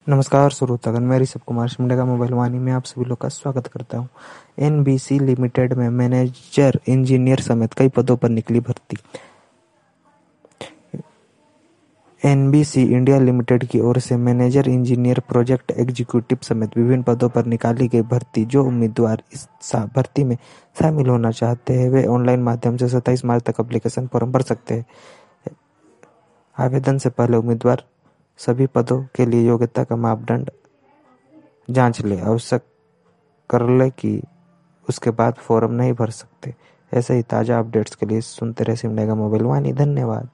नमस्कार श्रोतागण, मैं ऋषभ कुमार शिमडेगा मोबाइल वाणी में आप सभी लोग का स्वागत करता हूं। एनबीसी लिमिटेड में मैनेजर इंजीनियर समेत कई पदों पर निकली भर्ती। एनबीसी इंडिया लिमिटेड की ओर से मैनेजर इंजीनियर प्रोजेक्ट एग्जीक्यूटिव समेत विभिन्न पदों पर निकाली गई भर्ती। जो उम्मीदवार इस भर्ती में शामिल होना चाहते हैं वे ऑनलाइन माध्यम से 27 मार्च तक एप्लीकेशन फॉर्म भर सकते हैं। आवेदन से पहले उम्मीदवार सभी पदों के लिए योग्यता का मापदंड जांच ले, आवश्यक कर ले कि उसके बाद फॉर्म नहीं भर सकते। ऐसे ही ताज़ा अपडेट्स के लिए सुनते रहे शिमडेगा मोबाइल वाणी। धन्यवाद।